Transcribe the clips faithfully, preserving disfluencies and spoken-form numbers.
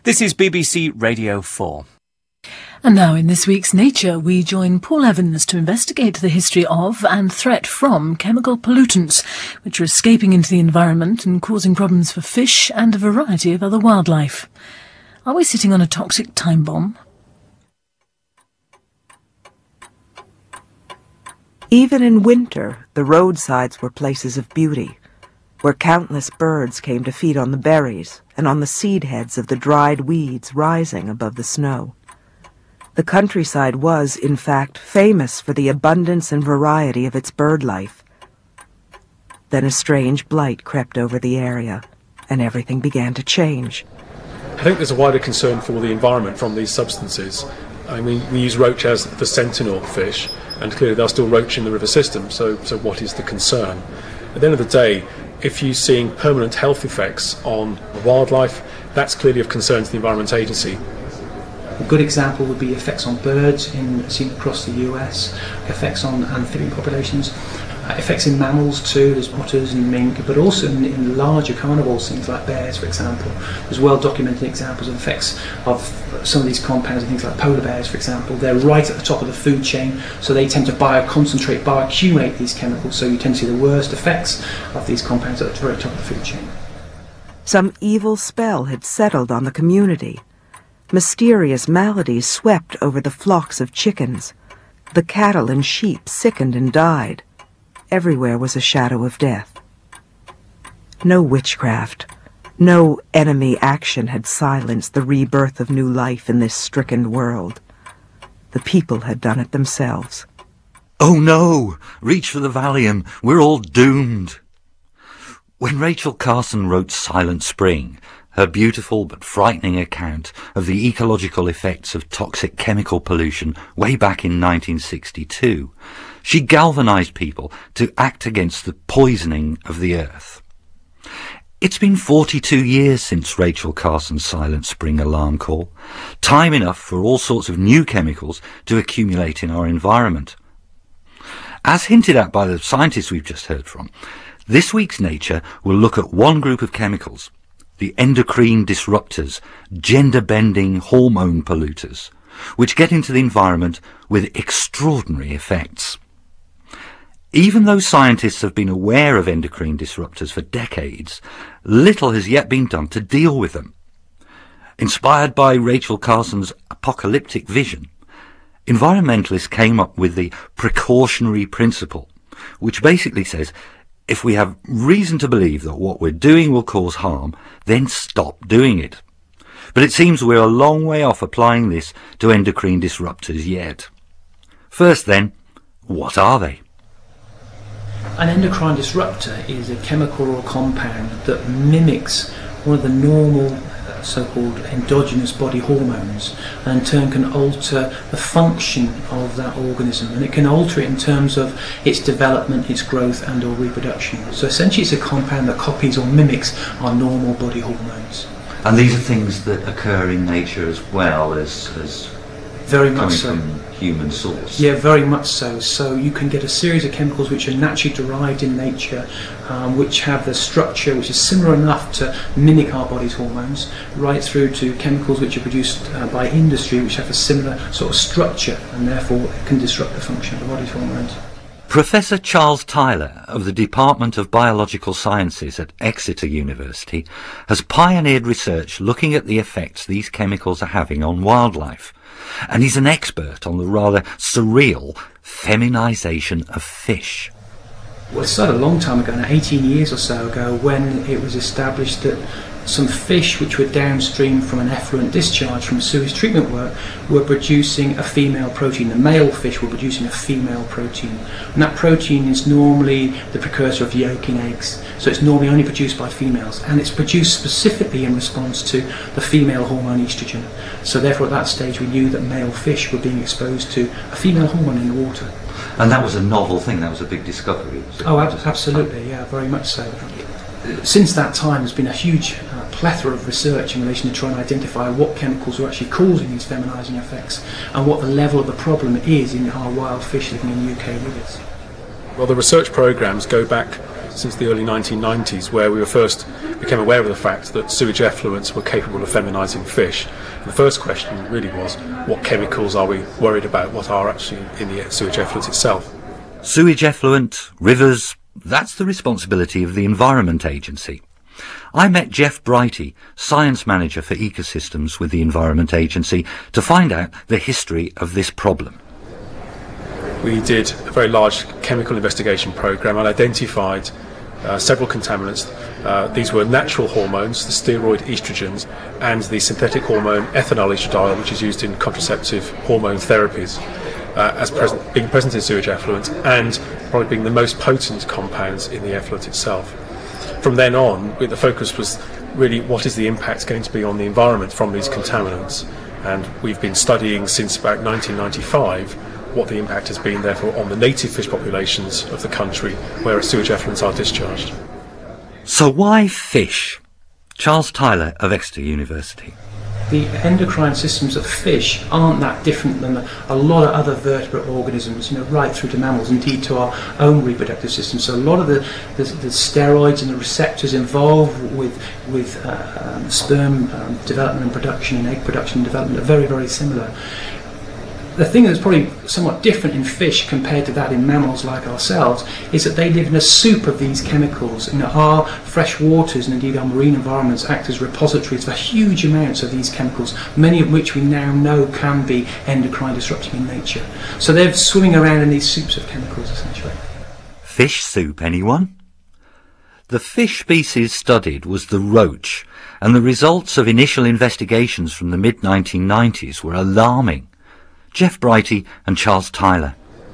This is B B C Radio four. And now in this week's Nature, we join Paul Evans to investigate the history of and threat from chemical pollutants, which are escaping into the environment and causing problems for fish and a variety of other wildlife. Are we sitting on a toxic time bomb? Even in winter, the roadsides were places of beauty, where countless birds came to feed on the berries and on the seed heads of the dried weeds rising above the snow. The countryside was, in fact, famous for the abundance and variety of its bird life. Then a strange blight crept over the area, and everything began to change. I think there's a wider concern for the environment from these substances. I mean, we use roach as the sentinel fish, and clearly they're still roach in the river system, so, so what is the concern? At the end of the day, if you're seeing permanent health effects on wildlife, that's clearly of concern to the Environment Agency. A good example would be effects on birds in, seen across the U S, effects on amphibian populations, uh, effects in mammals too, there's otters and mink, but also in, in larger carnivores, things like bears, for example. There's well-documented examples of effects of some of these compounds in things like polar bears, for example. They're right at the top of the food chain, so they tend to bioconcentrate, bioaccumulate these chemicals, so you tend to see the worst effects of these compounds at the very top of the food chain. Some evil spell had settled on the community. Mysterious maladies swept over the flocks of chickens. The cattle and sheep sickened and died. Everywhere was a shadow of death. No witchcraft, no enemy action had silenced the rebirth of new life in this stricken world. The people had done it themselves. Oh no! Reach for the Valium! We're all doomed! When Rachel Carson wrote Silent Spring, her beautiful but frightening account of the ecological effects of toxic chemical pollution way back in nineteen sixty-two, she galvanised people to act against the poisoning of the earth. It's been forty-two years since Rachel Carson's Silent Spring alarm call, time enough for all sorts of new chemicals to accumulate in our environment. As hinted at by the scientists we've just heard from, this week's Nature will look at one group of chemicals, the endocrine disruptors, gender-bending hormone polluters, which get into the environment with extraordinary effects. Even though scientists have been aware of endocrine disruptors for decades, little has yet been done to deal with them. Inspired by Rachel Carson's apocalyptic vision, environmentalists came up with the precautionary principle, which basically says if we have reason to believe that what we're doing will cause harm, then stop doing it. But it seems we're a long way off applying this to endocrine disruptors yet. First then, what are they? An endocrine disruptor is a chemical or compound that mimics one of the normal so-called endogenous body hormones, and in turn can alter the function of that organism, and it can alter it in terms of its development, its growth and or reproduction. So essentially it's a compound that copies or mimics our normal body hormones. And these are things that occur in nature as well as, as very much so. From human source. Yeah, very much so. So you can get a series of chemicals which are naturally derived in nature, um, which have the structure which is similar enough to mimic our body's hormones, right through to chemicals which are produced uh, by industry which have a similar sort of structure and therefore can disrupt the function of the body's hormones. Professor Charles Tyler of the Department of Biological Sciences at Exeter University has pioneered research looking at the effects these chemicals are having on wildlife, and he's an expert on the rather surreal feminisation of fish. Well, it started a long time ago, now eighteen years or so ago, when it was established that some fish which were downstream from an effluent discharge from sewage treatment work were producing a female protein. The male fish were producing a female protein, and that protein is normally the precursor of yolk in eggs, so it's normally only produced by females, and it's produced specifically in response to the female hormone estrogen. So therefore at that stage we knew that male fish were being exposed to a female hormone in the water. And that was a novel thing, that was a big discovery. Oh, absolutely, yeah, very much so. Since that time there's been a huge uh, plethora of research in relation to trying to identify what chemicals are actually causing these feminising effects and what the level of the problem is in our wild fish living in U K rivers. Well, the research programmes go back since the early nineteen nineties, where we were first became aware of the fact that sewage effluents were capable of feminising fish. And the first question really was, what chemicals are we worried about? What are actually in the sewage effluent itself? Sewage effluent, rivers, that's the responsibility of the Environment Agency. I met Jeff Brighty, Science Manager for Ecosystems with the Environment Agency, to find out the history of this problem. We did a very large chemical investigation programme and identified uh, several contaminants. Uh, these were natural hormones, the steroid estrogens, and the synthetic hormone ethinyl estradiol, which is used in contraceptive hormone therapies, uh, as present, being present in sewage effluent and probably being the most potent compounds in the effluent itself. From then on, the focus was really what is the impact going to be on the environment from these contaminants, and we've been studying since about nineteen ninety-five what the impact has been therefore on the native fish populations of the country where sewage effluents are discharged. So why fish? Charles Tyler of Exeter University. The endocrine systems of fish aren't that different than a lot of other vertebrate organisms, you know, right through to mammals, indeed to our own reproductive system. So a lot of the, the, the steroids and the receptors involved with, with uh, um, sperm um, development and production and egg production and development are very, very similar. The thing that's probably somewhat different in fish compared to that in mammals like ourselves is that they live in a soup of these chemicals. You know, our fresh waters and indeed our marine environments act as repositories for huge amounts of these chemicals, many of which we now know can be endocrine disrupting in nature. So they're swimming around in these soups of chemicals essentially. Fish soup, anyone? The fish species studied was the roach, and the results of initial investigations from the mid nineteen nineties were alarming. Jeff Brighty and Charles Tyler.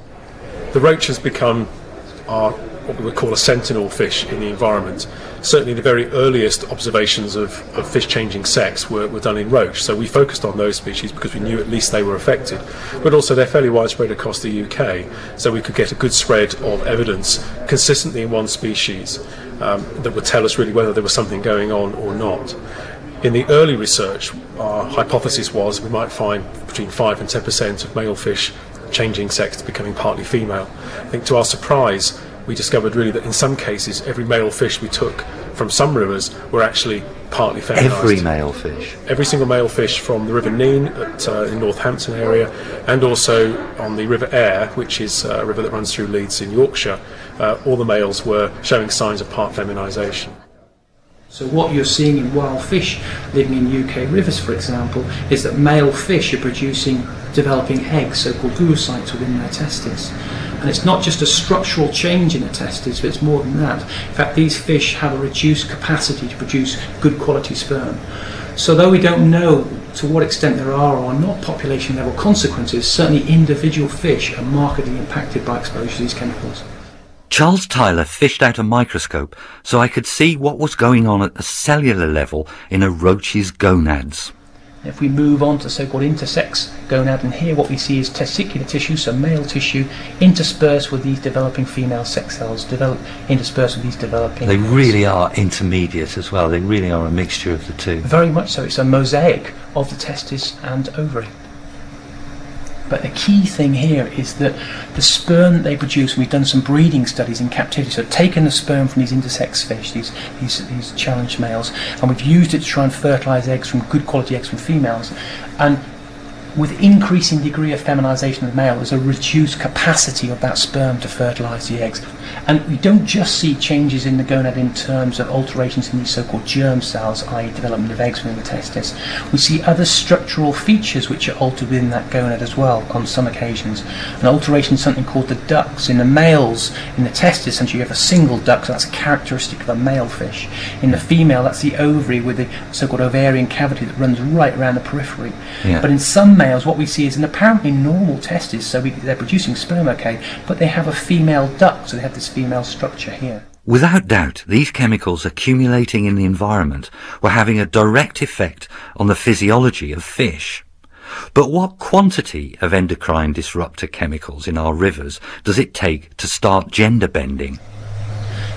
The roach has become our, what we would call a sentinel fish in the environment. Certainly the very earliest observations of, of fish changing sex were, were done in roach, so we focused on those species because we knew at least they were affected. But also they're fairly widespread across the U K, so we could get a good spread of evidence consistently in one species um, that would tell us really whether there was something going on or not. In the early research, our hypothesis was we might find between five and ten percent of male fish changing sex to becoming partly female. I think to our surprise, we discovered really that in some cases every male fish we took from some rivers were actually partly feminized. Every male fish? Every single male fish from the River Nene at, uh, in Northampton area, and also on the River Aire, which is a river that runs through Leeds in Yorkshire, uh, all the males were showing signs of part feminization. So what you're seeing in wild fish living in U K rivers, for example, is that male fish are producing, developing eggs, so-called oocytes within their testes. And it's not just a structural change in the testes, but it's more than that. In fact, these fish have a reduced capacity to produce good quality sperm. So though we don't know to what extent there are or are not population level consequences, certainly individual fish are markedly impacted by exposure to these chemicals. Charles Tyler fished out a microscope so I could see what was going on at a cellular level in a roach's gonads. If we move on to so-called intersex gonad, and here what we see is testicular tissue, so male tissue, interspersed with these developing female sex cells, develop, interspersed with these developing... They really are intermediate as well, they really are a mixture of the two. Very much so, it's a mosaic of the testis and ovary. But the key thing here is that the sperm that they produce, and we've done some breeding studies in captivity, so taken the sperm from these intersex fish, these, these, these challenged males, and we've used it to try and fertilise eggs from good quality eggs from females. And with increasing degree of feminisation of the male, there's a reduced capacity of that sperm to fertilise the eggs. And we don't just see changes in the gonad in terms of alterations in these so-called germ cells, that is development of eggs within the testis. We see other structural features which are altered within that gonad as well on some occasions. An alteration is something called the ducts. In the males, in the testis, essentially you have a single duct, so that's a characteristic of a male fish. In the female, that's the ovary with the so-called ovarian cavity that runs right around the periphery. Yeah. But in some males, what we see is an apparently normal testis, so we, they're producing sperm okay, but they have a female duct, so they have this female structure here. Without doubt, these chemicals accumulating in the environment were having a direct effect on the physiology of fish. But what quantity of endocrine disruptor chemicals in our rivers does it take to start gender bending?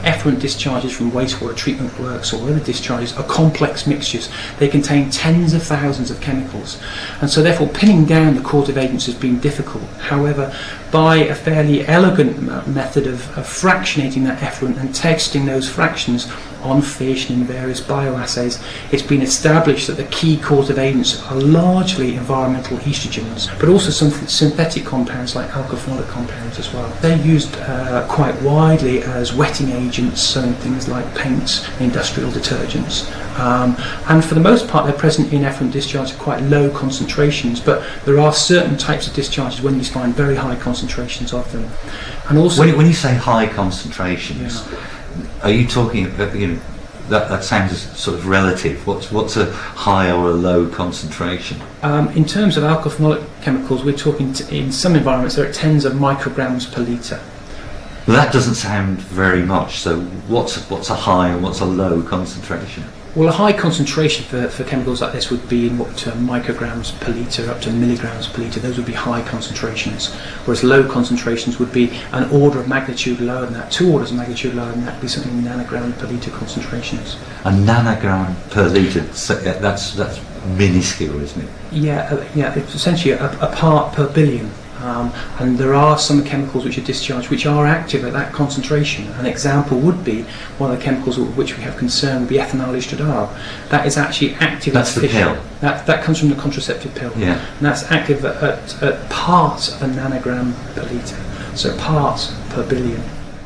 effluent discharges from wastewater treatment works or other discharges are complex mixtures. They contain tens of thousands of chemicals, and so therefore pinning down the cause of agents has been difficult. However, by a fairly elegant method of, of fractionating that effluent and testing those fractions on fish and in various bioassays, it's been established that the key cause of agents are largely environmental estrogens, but also some synthetic compounds like alkaphenolic compounds as well. They're used uh, quite widely as wetting agents, so in things like paints, industrial detergents. Um, and for the most part, they're present in effluent discharge at quite low concentrations, but there are certain types of discharges when you find very high concentrations of them. And also, when, when you say high concentrations, yeah. Are you talking about, you know, that, that sounds sort of relative. What's what's a high or a low concentration? Um, in terms of alkaphenolic chemicals, we're talking t- in some environments they're at tens of micrograms per litre. Well, that doesn't sound very much. So what's what's a high and what's a low concentration? Well, a high concentration for, for chemicals like this would be in what uh, micrograms per litre up to milligrams per litre. Those would be high concentrations, whereas low concentrations would be an order of magnitude lower than that, two orders of magnitude lower than that, would be something nanogram per litre concentrations. A nanogram per litre, so that's that's minuscule, isn't it? Yeah, uh, yeah. It's essentially a, a part per billion. Um, and there are some chemicals which are discharged which are active at that concentration. An example would be one of the chemicals with which we have concern would be ethanol estradiol. That is actually active. That's the fish. pill. That that comes from the contraceptive pill. Yeah. And that's active at, at, at parts of a nanogram per litre, so parts per billion.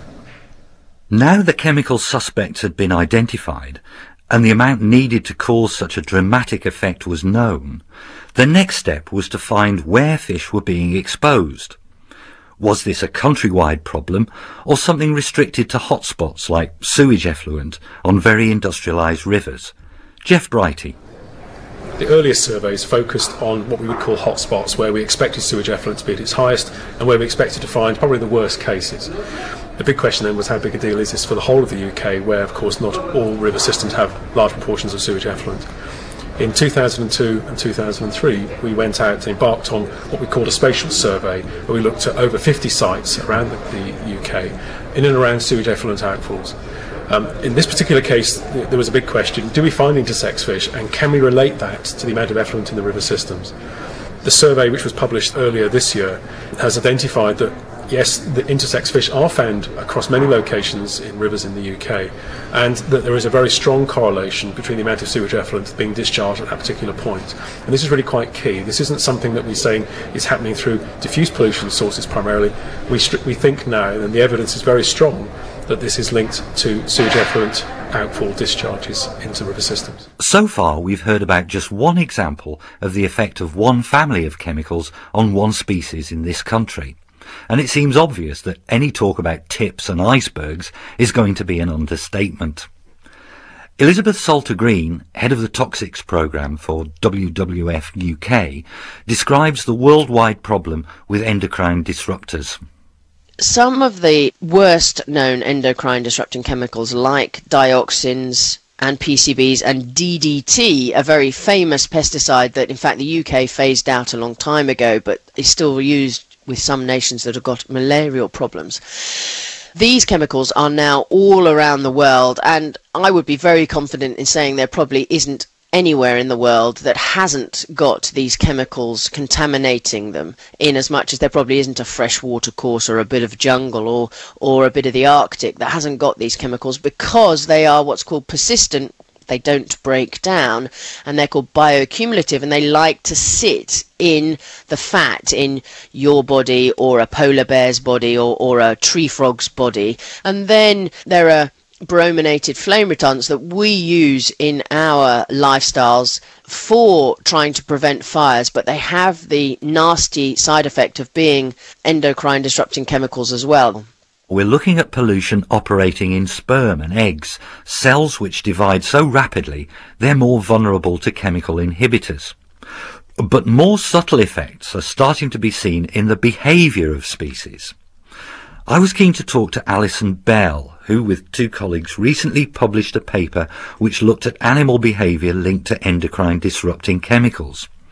Now the chemical suspects had been identified, and the amount needed to cause such a dramatic effect was known, the next step was to find where fish were being exposed. Was this a countrywide problem, or something restricted to hotspots like sewage effluent on very industrialised rivers? Jeff Brighty. The earliest surveys focused on what we would call hotspots, where we expected sewage effluent to be at its highest and where we expected to find probably the worst cases. The big question then was how big a deal is this for the whole of the U K, where of course not all river systems have large proportions of sewage effluent. In two thousand two and two thousand three we went out and embarked on what we called a spatial survey, where we looked at over fifty sites around the, the U K in and around sewage effluent outfalls. Um, in this particular case, th- there was a big question: do we find intersex fish, and can we relate that to the amount of effluent in the river systems? The survey, which was published earlier this year, has identified that yes, the intersex fish are found across many locations in rivers in the U K, and that there is a very strong correlation between the amount of sewage effluent being discharged at that particular point. And this is really quite key. This isn't something that we're saying is happening through diffuse pollution sources primarily. We, stri- we think now, and the evidence is very strong, that this is linked to sewage effluent outfall discharges into river systems. So far we've heard about just one example of the effect of one family of chemicals on one species in this country. And it seems obvious that any talk about tips and icebergs is going to be an understatement. Elizabeth Salter-Green, head of the Toxics programme for W W F U K, describes the worldwide problem with endocrine disruptors. Some of the worst known endocrine disrupting chemicals like dioxins and P C Bs and D D T, a very famous pesticide that in fact the U K phased out a long time ago but is still used with some nations that have got malarial problems. These chemicals are now all around the world, and I would be very confident in saying there probably isn't anywhere in the world that hasn't got these chemicals contaminating them, in as much as there probably isn't a freshwater course or a bit of jungle or or a bit of the Arctic that hasn't got these chemicals, because they are what's called persistent. They don't break down, and they're called bioaccumulative, and they like to sit in the fat in your body or a polar bear's body or, or a tree frog's body. And then there are brominated flame retardants that we use in our lifestyles for trying to prevent fires, but they have the nasty side effect of being endocrine disrupting chemicals as well. We're looking at pollution operating in sperm and eggs, cells which divide so rapidly they're more vulnerable to chemical inhibitors. But more subtle effects are starting to be seen in the behaviour of species. I was keen to talk to Alison Bell, who with two colleagues recently published a paper which looked at animal behaviour linked to endocrine disrupting chemicals.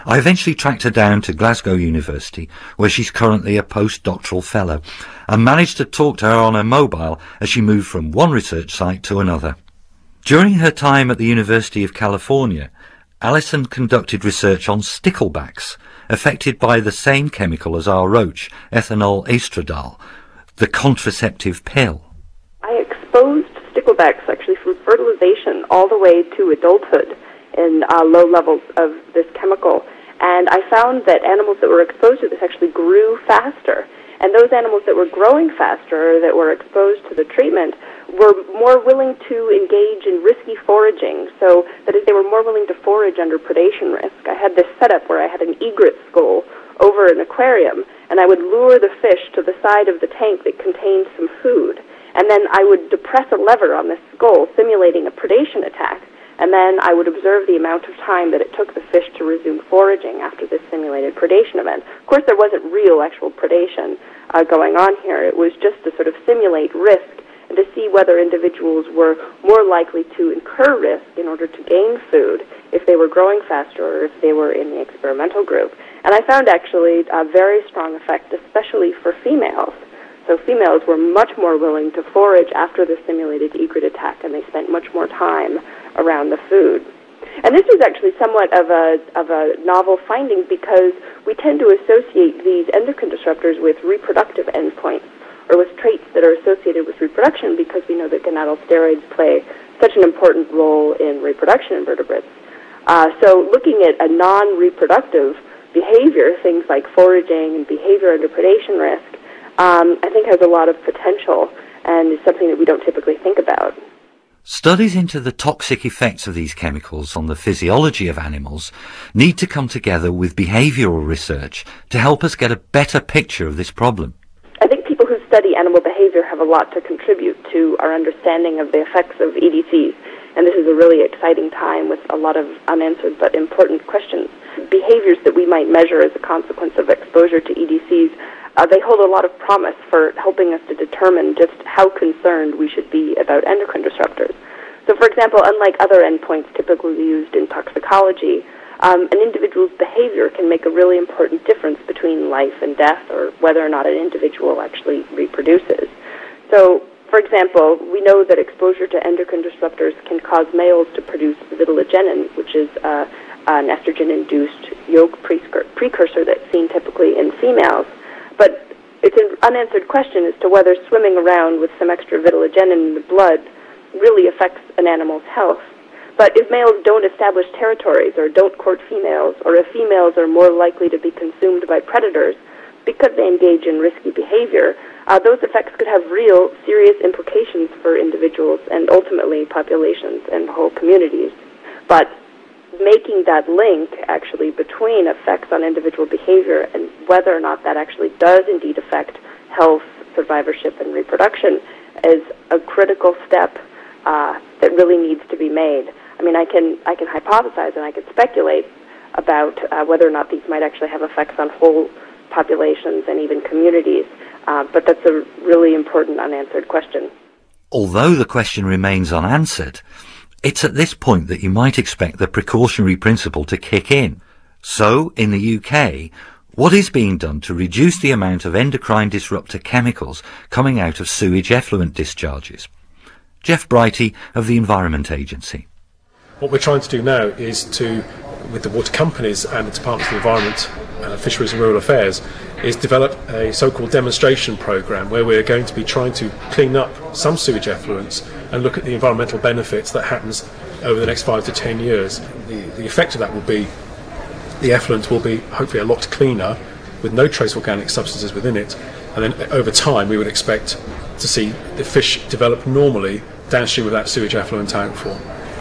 I eventually tracked her down to Glasgow University, where she's currently a postdoctoral fellow, and managed to talk to her on her mobile as she moved from one research site to another. During her time at the University of California, Alison conducted research on sticklebacks, affected by the same chemical as our roach, ethanol estradiol, the contraceptive pill. I exposed sticklebacks actually from fertilization all the way to adulthood in uh, low levels of this chemical. And I found that animals that were exposed to this actually grew faster. And those animals that were growing faster, that were exposed to the treatment, were more willing to engage in risky foraging. So that is, they were more willing to forage under predation risk. I had this setup where I had an egret skull over an aquarium, and I would lure the fish to the side of the tank that contained some food. And then I would depress a lever on the skull, simulating a predation attack. And then I would observe the amount of time that it took the fish to resume foraging after this simulated predation event. Of course, there wasn't real actual predation uh, going on here. It was just to sort of simulate risk and to see whether individuals were more likely to incur risk in order to gain food if they were growing faster or if they were in the experimental group. And I found actually a very strong effect, especially for females. So females were much more willing to forage after the simulated egret attack, and they spent much more time around the food. And this is actually somewhat of a of a novel finding because we tend to associate these endocrine disruptors with reproductive endpoints or with traits that are associated with reproduction because we know that gonadal steroids play such an important role in reproduction in vertebrates. Uh, so looking at a non-reproductive behavior, things like foraging and behavior under predation risk, um, I think has a lot of potential and is something that we don't typically think about. Studies into the toxic effects of these chemicals on the physiology of animals need to come together with behavioural research to help us get a better picture of this problem. I think people who study animal behavior have a lot to contribute to our understanding of the effects of E D Cs, and this is a really exciting time with a lot of unanswered but important questions. Behaviors that we might measure as a consequence of exposure to E D Cs, Uh, they hold a lot of promise for helping us to determine just how concerned we should be about endocrine disruptors. So, for example, unlike other endpoints typically used in toxicology, um, an individual's behavior can make a really important difference between life and death or whether or not an individual actually reproduces. So, for example, we know that exposure to endocrine disruptors can cause males to produce vitellogenin, which is uh, an estrogen-induced yolk precursor that's seen typically in females. But it's an unanswered question as to whether swimming around with some extra vitellogenin in the blood really affects an animal's health. But if males don't establish territories or don't court females, or if females are more likely to be consumed by predators because they engage in risky behavior, uh, those effects could have real, serious implications for individuals and ultimately populations and whole communities. But making that link actually between effects on individual behavior and whether or not that actually does indeed affect health, survivorship, and reproduction is a critical step uh, that really needs to be made. I mean, I can I can hypothesize and I can speculate about uh, whether or not these might actually have effects on whole populations and even communities, uh, but that's a really important unanswered question. Although the question remains unanswered, it's at this point that you might expect the precautionary principle to kick in. So, in the U K, what is being done to reduce the amount of endocrine disruptor chemicals coming out of sewage effluent discharges? Jeff Brighty of the Environment Agency. What we're trying to do now is to, with the water companies and the Department of the Environment, uh, Fisheries and Rural Affairs, is develop a so-called demonstration programme where we're going to be trying to clean up some sewage effluents and look at the environmental benefits that happens over the next five to ten years. The, the effect of that will be the effluent will be hopefully a lot cleaner with no trace organic substances within it, and then over time we would expect to see the fish develop normally downstream of that sewage effluent outfall.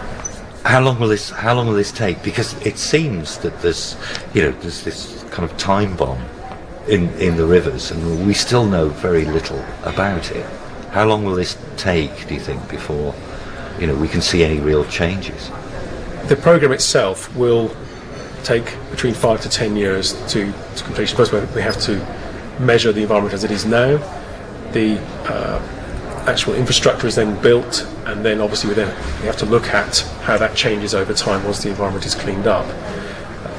How long will this how long will this take? Because it seems that there's you know there's this kind of time bomb in, in the rivers, and we still know very little about it. How long will this take, do you think, before you know we can see any real changes? The programme itself will take between five to ten years to, to completion. First, we have to measure the environment as it is now. The uh, actual infrastructure is then built, and then obviously we then we have to look at how that changes over time once the environment is cleaned up.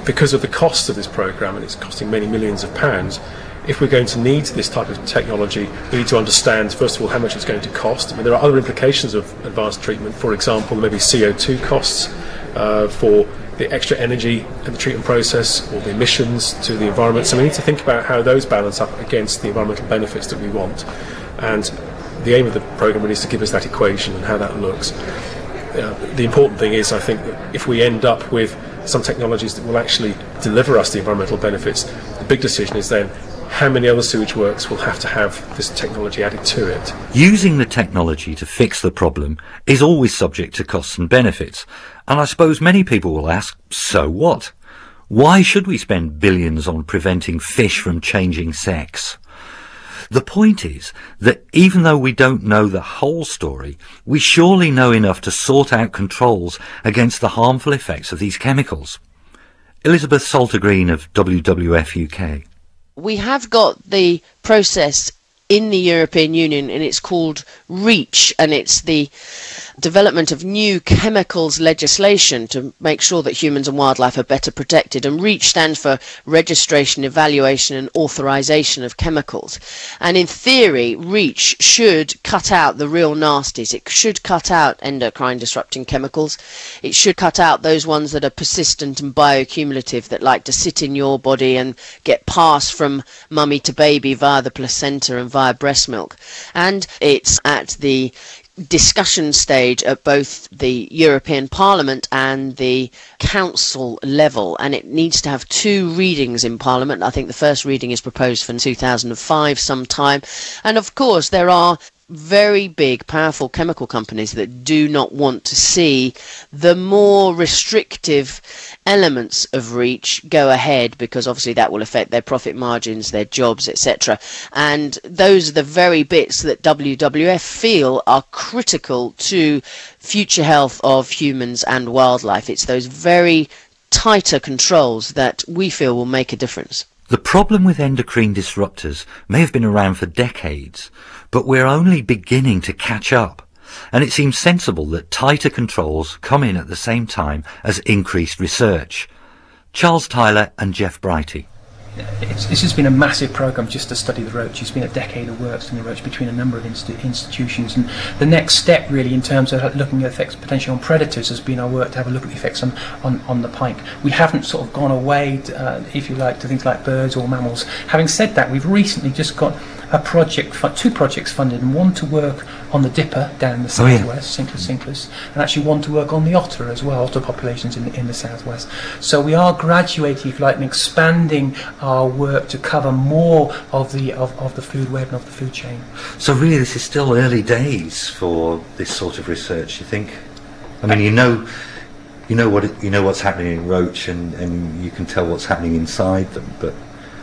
because of the cost of this programme, and it's costing many millions of pounds, if we're going to need this type of technology, we need to understand, first of all, how much it's going to cost. I mean, there are other implications of advanced treatment. For example, there may be C O two costs uh, for the extra energy in the treatment process, or the emissions to the environment. So we need to think about how those balance up against the environmental benefits that we want. And the aim of the programme really is to give us that equation and how that looks. Uh, the important thing is, I think, that if we end up with some technologies that will actually deliver us the environmental benefits, the big decision is then how many other sewage works will have to have this technology added to it. Using the technology to fix the problem is always subject to costs and benefits, and I suppose many people will ask, so what? Why should we spend billions on preventing fish from changing sex? The point is that even though we don't know the whole story, we surely know enough to sort out controls against the harmful effects of these chemicals. Elizabeth Salter-Green of W W F U K. We have got the process in the European Union, and it's called REACH, and it's the development of new chemicals legislation to make sure that humans and wildlife are better protected. And REACH stands for Registration, Evaluation and Authorization of Chemicals. And in theory, REACH should cut out the real nasties. It should cut out endocrine disrupting chemicals. It should cut out those ones that are persistent and bioaccumulative, that like to sit in your body and get passed from mummy to baby via the placenta and via breast milk. And it's at the discussion stage at both the European Parliament and the Council level, and it needs to have two readings in Parliament. I think the first reading is proposed for two thousand five sometime, and of course there are very big, powerful chemical companies that do not want to see the more restrictive elements of REACH go ahead, because obviously that will affect their profit margins, their jobs, et cetera. And those are the very bits that W W F feel are critical to future health of humans and wildlife. It's those very tighter controls that we feel will make a difference. The problem with endocrine disruptors may have been around for decades, but we're only beginning to catch up, and it seems sensible that tighter controls come in at the same time as increased research. Charles Tyler and Jeff Brighty. It's, it's just been a massive programme just to study the roach. It's been a decade of work studying the roach between a number of inst- institutions, and the next step really in terms of looking at effects potentially on predators has been our work to have a look at the effects on, on, on the pike. We haven't sort of gone away, to, uh, if you like, to things like birds or mammals. Having said that, we've recently just got a project, two projects funded, and one to work on the dipper down in the southwest, oh, yeah. Cinclus cinclus, and actually one to work on the otter as well, otter populations in the, in the southwest. So we are graduating, if you like, and expanding our work to cover more of the of, of the food web and of the food chain. So really this is still early days for this sort of research, you think? I mean, you know you know what it, you know what's happening in roach, and, and you can tell what's happening inside them, but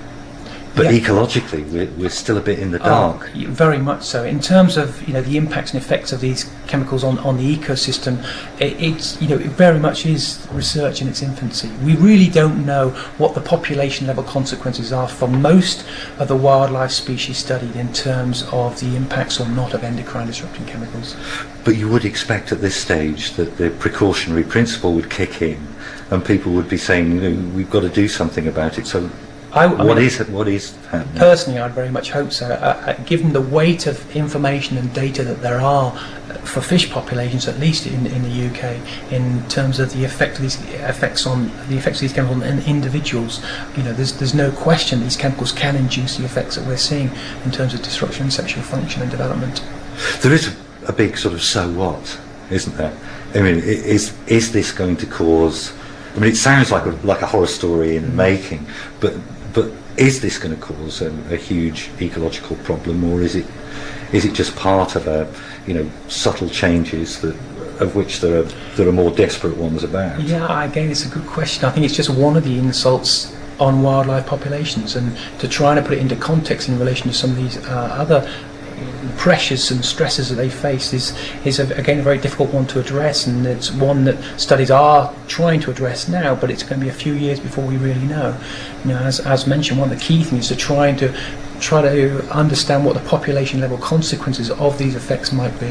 But yeah. ecologically, we're, we're still a bit in the dark. Oh, very much so. In terms of you know the impacts and effects of these chemicals on, on the ecosystem, it, it's you know it very much is research in its infancy. We really don't know what the population level consequences are for most of the wildlife species studied in terms of the impacts or not of endocrine disrupting chemicals. But you would expect at this stage that the precautionary principle would kick in, and people would be saying, you know, we've got to do something about it. So. I, I what mean, is it? What is happening? Personally, I'd very much hope so. Uh, given the weight of information and data that there are for fish populations, at least in, in the U K, in terms of the effect of these effects on the effects of these chemicals on individuals, you know, there's there's no question these chemicals can induce the effects that we're seeing in terms of disruption in sexual function and development. There is a, a big sort of so what, isn't there? I mean, is is this going to cause? I mean, it sounds like a like a horror story in the making, but. But is this going to cause a, a huge ecological problem, or is it is it just part of a you know subtle changes that of which there are there are more desperate ones about? Yeah, again, it's a good question. I think it's just one of the insults on wildlife populations, and to try and put it into context in relation to some of these uh, other pressures and stresses that they face is is a, again a very difficult one to address, and it's one that studies are trying to address now, but it's going to be a few years before we really know. You know, as as mentioned, one of the key things is to try to try to understand what the population level consequences of these effects might be.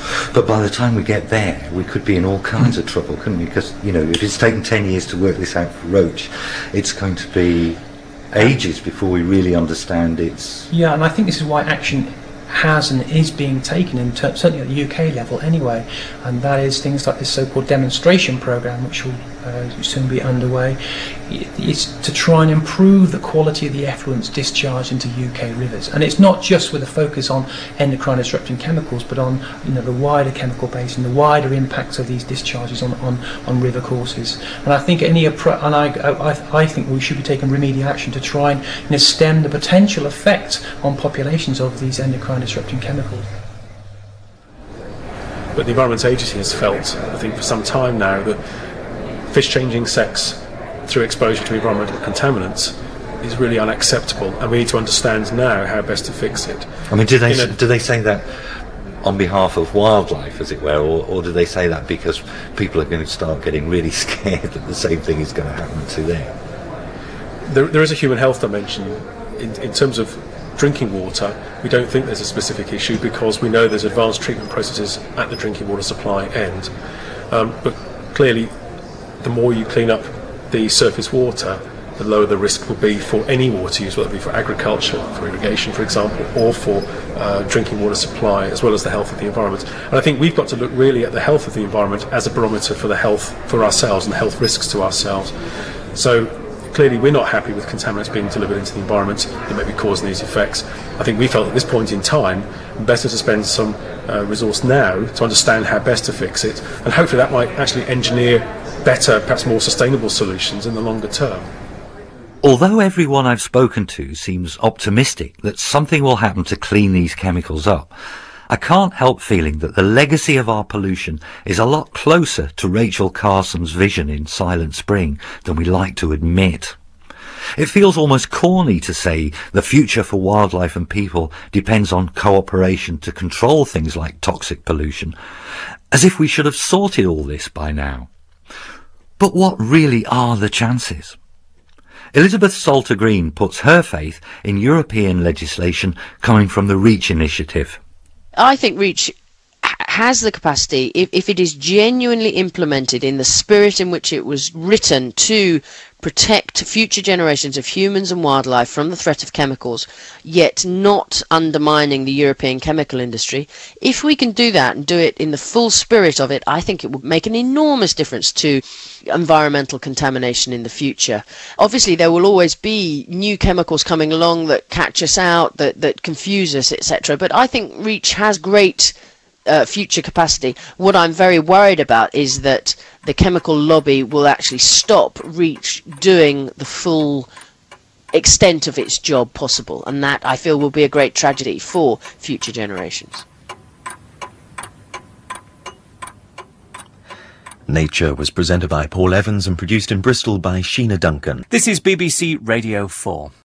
But by the time we get there, we could be in all kinds of trouble, couldn't we? Because, you know, if it's taken ten years to work this out for roach, it's going to be ages before we really understand its... Yeah, and I think this is why action has and is being taken, in ter- certainly at the U K level anyway, and that is things like this so-called demonstration programme, which will uh, soon be underway. It's to try and improve the quality of the effluents discharged into U K rivers, and it's not just with a focus on endocrine disrupting chemicals, but on, you know, the wider chemical base and the wider impacts of these discharges on, on, on river courses. And I think any appro- and I, I I think we should be taking remedial action to try and, you know, stem the potential effect on populations of these endocrine disrupting chemicals. But the Environment Agency has felt, I think for some time now, that fish changing sex through exposure to environmental contaminants is really unacceptable, and we need to understand now how best to fix it. I mean, do they You know, do they say that on behalf of wildlife, as it were, or, or do they say that because people are going to start getting really scared that the same thing is going to happen to them? There, there is a human health dimension in, in terms of drinking water. We don't think there's a specific issue because we know there's advanced treatment processes at the drinking water supply end. Um, but clearly, the more you clean up the surface water, the lower the risk will be for any water use, whether it be for agriculture, for irrigation, for example, or for uh, drinking water supply, as well as the health of the environment. And I think we've got to look really at the health of the environment as a barometer for the health for ourselves and health risks to ourselves. So clearly we're not happy with contaminants being delivered into the environment that may be causing these effects. I think we felt at this point in time better to spend some uh, resource now to understand how best to fix it, and hopefully that might actually engineer better, perhaps more sustainable solutions in the longer term. Although everyone I've spoken to seems optimistic that something will happen to clean these chemicals up, I can't help feeling that the legacy of our pollution is a lot closer to Rachel Carson's vision in Silent Spring than we like to admit. It feels almost corny to say the future for wildlife and people depends on cooperation to control things like toxic pollution, as if we should have sorted all this by now. But what really are the chances? Elizabeth Salter Green puts her faith in European legislation coming from the REACH initiative. I think REACH has the capacity, if, if it is genuinely implemented in the spirit in which it was written, to protect future generations of humans and wildlife from the threat of chemicals, yet not undermining the European chemical industry. If we can do that and do it in the full spirit of it, I think it would make an enormous difference to environmental contamination in the future. Obviously, there will always be new chemicals coming along that catch us out, that, that confuse us, et cetera. But I think REACH has great Uh, future capacity. What I'm very worried about is that the chemical lobby will actually stop REACH doing the full extent of its job possible, and that I feel will be a great tragedy for future generations. Nature was presented by Paul Evans and produced in Bristol by Sheena Duncan. This is B B C Radio four.